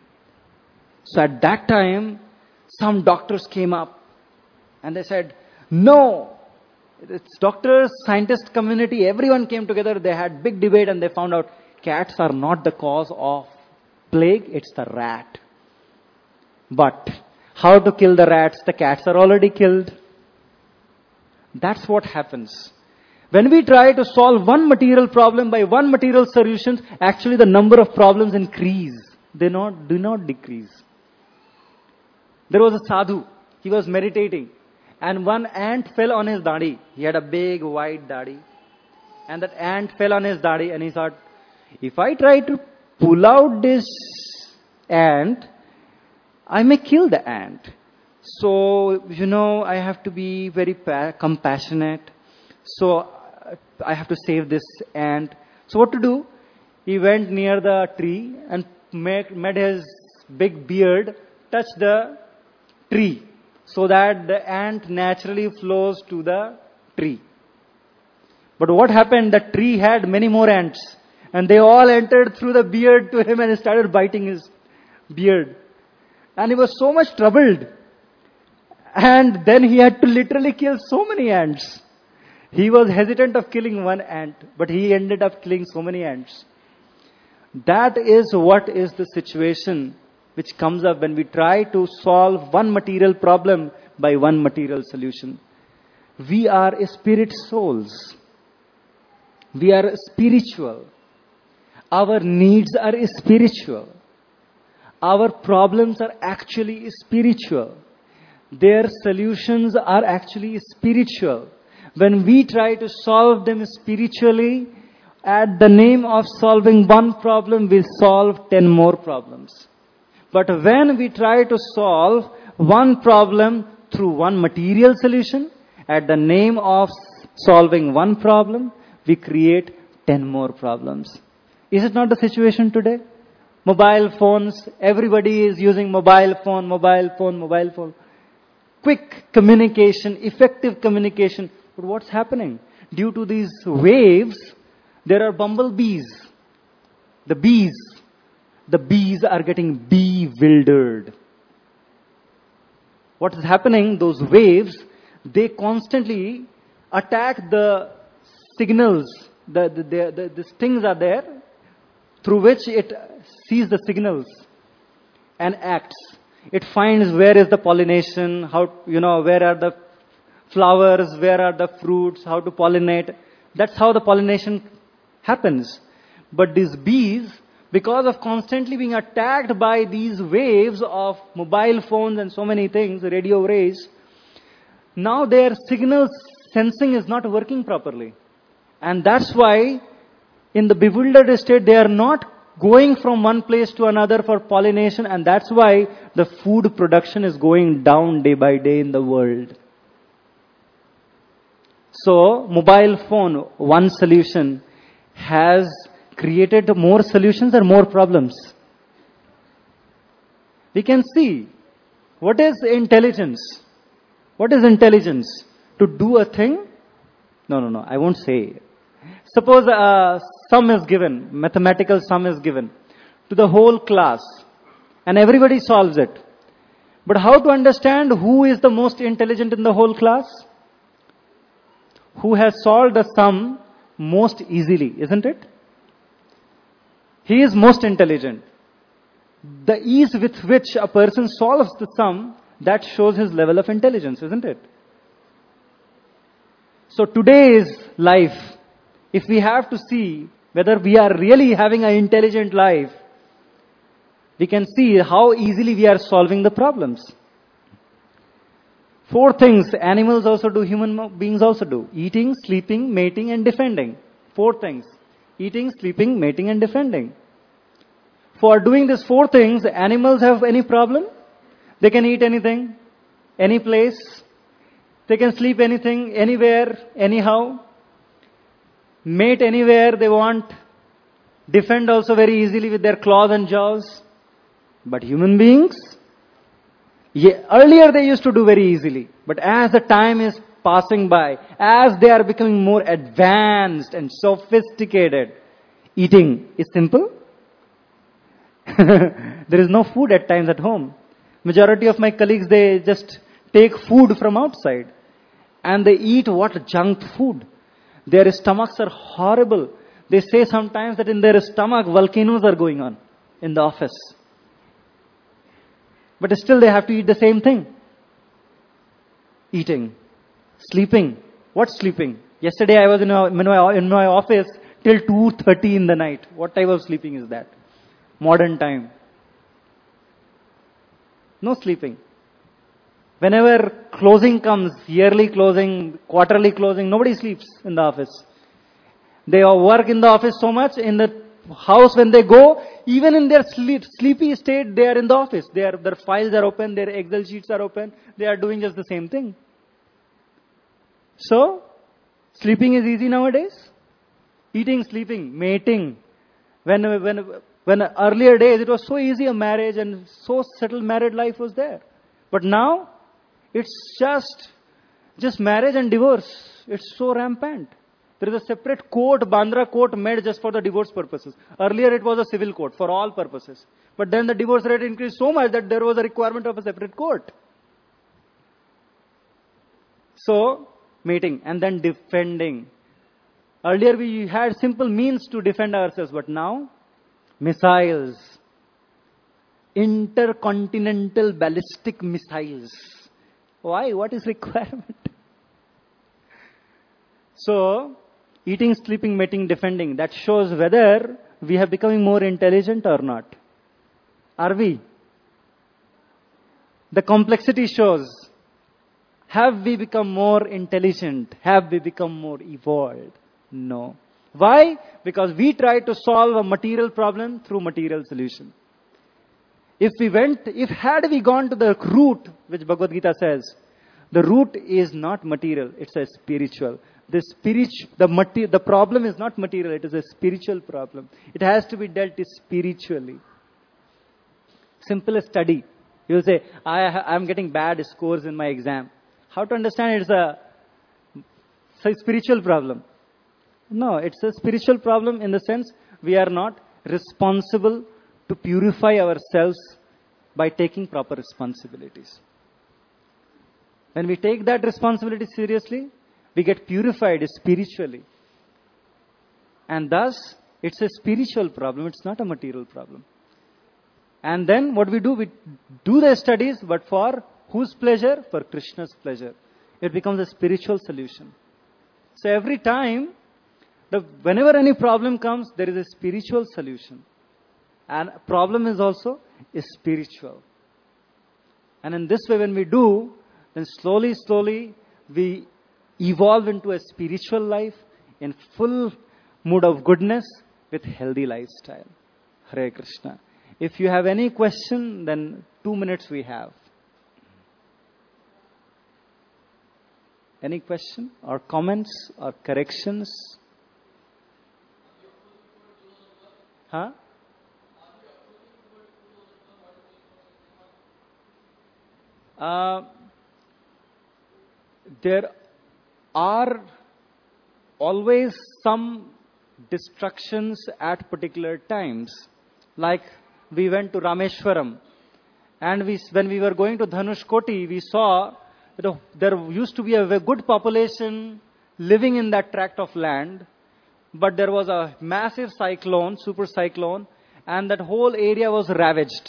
So at that time, some doctors came up and they said, "No, it's doctors, scientist community, everyone came together. They had big debate and they found out cats are not the cause of plague, it's the rat. But how to kill the rats? The cats are already killed." That's what happens. When we try to solve one material problem by one material solution, actually the number of problems increase. They not, do not decrease. There was a sadhu. He was meditating. And one ant fell on his dadi. He had a big white dadi. And that ant fell on his dadi and he thought, if I try to pull out this ant, I may kill the ant. So, you know, I have to be very pa- compassionate. So, uh, I have to save this ant. So, what to do? He went near the tree and made, made his big beard touch the tree, so that the ant naturally flows to the tree. But what happened? The tree had many more ants. And they all entered through the beard to him and started biting his beard. And he was so much troubled. And then he had to literally kill so many ants. He was hesitant of killing one ant, but he ended up killing so many ants. That is what is the situation which comes up when we try to solve one material problem by one material solution. We are spirit souls. We are spiritual. Our needs are spiritual. Our problems are actually spiritual. Their solutions are actually spiritual. When we try to solve them spiritually, at the name of solving one problem, we solve ten more problems. But when we try to solve one problem through one material solution, at the name of solving one problem, we create ten more problems. Is it not the situation today? Mobile phones, everybody is using mobile phone, mobile phone, mobile phone. Quick communication, effective communication. But what's happening? Due to these waves, there are bumblebees. The bees. The bees are getting bewildered. What is happening, those waves, they constantly attack the signals. The, the, the, the, the stings are there through which it sees the signals and acts. It finds where is the pollination, how, you know, where are the flowers, where are the fruits, how to pollinate. That's how the pollination happens. But these bees, because of constantly being attacked by these waves of mobile phones and so many things, radio rays, now their signal sensing is not working properly. And that's why in the bewildered state, they are not going from one place to another for pollination, and that's why the food production is going down day by day in the world. So, mobile phone, one solution, has created more solutions and more problems. We can see, what is intelligence? What is intelligence? To do a thing? No, no, no, I won't say. Suppose a sum is given, mathematical sum is given to the whole class, and everybody solves it. But how to understand who is the most intelligent in the whole class? Who has solved the sum most easily, isn't it? He is most intelligent. The ease with which a person solves the sum, that shows his level of intelligence, isn't it? So today's life, if we have to see whether we are really having an intelligent life, we can see how easily we are solving the problems. Four things animals also do, human beings also do. Eating, sleeping, mating and defending. Four things. Eating, sleeping, mating and defending. For doing these four things, animals have any problem? They can eat anything, any place. They can sleep anything, anywhere, anyhow. Mate anywhere they want. Defend also very easily with their claws and jaws. But human beings, yeah, earlier they used to do very easily. But as the time is passing by, as they are becoming more advanced and sophisticated, eating is simple. There is no food at times at home. Majority of my colleagues, they just take food from outside. And they eat what? Junk food. Their stomachs are horrible. They say sometimes that in their stomach, volcanoes are going on in the office. But still they have to eat the same thing. Eating. Sleeping. What's sleeping? Yesterday I was in my, in my, in my office till two thirty in the night. What type of sleeping is that? Modern time. No sleeping. Whenever closing comes, yearly closing, quarterly closing, nobody sleeps in the office. They all work in the office so much. In the house when they go, even in their sleep, sleepy state, they are in the office. They are, their files are open, their Excel sheets are open. They are doing just the same thing. So, sleeping is easy nowadays. Eating, sleeping, mating. When, when, when earlier days, it was so easy a marriage and so settled married life was there. But now, it's just, just marriage and divorce. It's so rampant. There is a separate court, Bandra court, made just for the divorce purposes. Earlier it was a civil court for all purposes. But then the divorce rate increased so much that there was a requirement of a separate court. So, mating and then defending. Earlier we had simple means to defend ourselves, but now, missiles. Intercontinental ballistic missiles. Why? What is requirement? So, eating, sleeping, mating, defending. That shows whether we are becoming more intelligent or not. Are we? The complexity shows. Have we become more intelligent? Have we become more evolved? No. Why? Because we try to solve a material problem through material solution. If we went, if had we gone to the root, which Bhagavad Gita says, the root is not material, it's a spiritual. The spiritu, the, mate, the problem is not material, it is a spiritual problem. It has to be dealt spiritually. Simple study. You will say, I am getting bad scores in my exam. How to understand it's a, it's a spiritual problem? No, it's a spiritual problem in the sense we are not responsible to purify ourselves by taking proper responsibilities. When we take that responsibility seriously, we get purified spiritually. And thus, it's a spiritual problem, it's not a material problem. And then what we do, we do the studies, but for whose pleasure? For Krishna's pleasure. It becomes a spiritual solution. So every time, the, whenever any problem comes, there is a spiritual solution. And problem is also is spiritual. And in this way, when we do, then slowly, slowly, we evolve into a spiritual life in full mood of goodness with healthy lifestyle. Hare Krishna. If you have any question, then two minutes we have. Any question or comments or corrections? Huh? Uh, there are always some destructions at particular times. Like we went to Rameshwaram, and we, when we were going to Dhanushkoti, we saw that there used to be a good population living in that tract of land, but there was a massive cyclone, super cyclone, and that whole area was ravaged.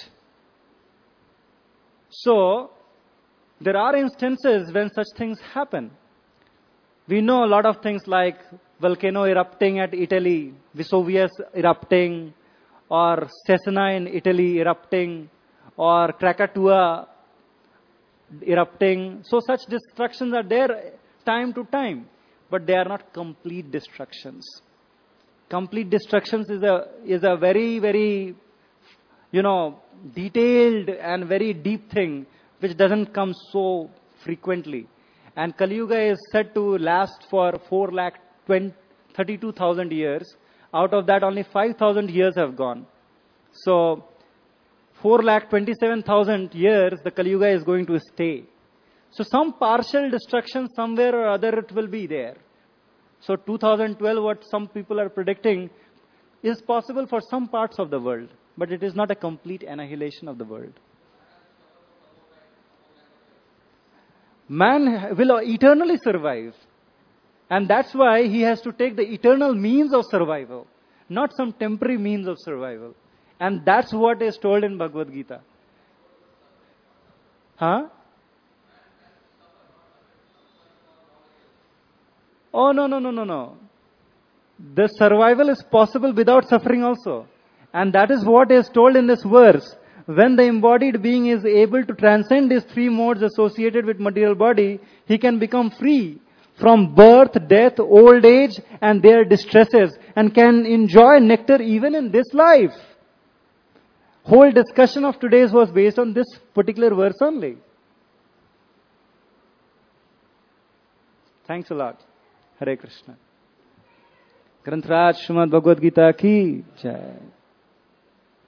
So, there are instances when such things happen. We know a lot of things like volcano erupting at Italy, Vesuvius erupting, or Cesena in Italy erupting, or Krakatoa erupting. So such destructions are there time to time, but they are not complete destructions. Complete destructions is a is a very, very, you know, detailed and very deep thing, which doesn't come so frequently. And Kali Yuga is said to last for four lakh thirty-two thousand years. Out of that, only five thousand years have gone. So, four lakh twenty-seven thousand years, the Kali Yuga is going to stay. So, some partial destruction somewhere or other it will be there. So, two thousand twelve, what some people are predicting, is possible for some parts of the world. But it is not a complete annihilation of the world. Man will eternally survive. And that's why he has to take the eternal means of survival, not some temporary means of survival. And that's what is told in Bhagavad Gita. Huh? Oh, no, no, no, no, no. The survival is possible without suffering also. And that is what is told in this verse. When the embodied being is able to transcend these three modes associated with material body, he can become free from birth, death, old age, and their distresses, and can enjoy nectar even in this life. Whole discussion of today's was based on this particular verse only. Thanks a lot. Hare Krishna. Granth Raj Srimad Bhagavad Gita ki jai.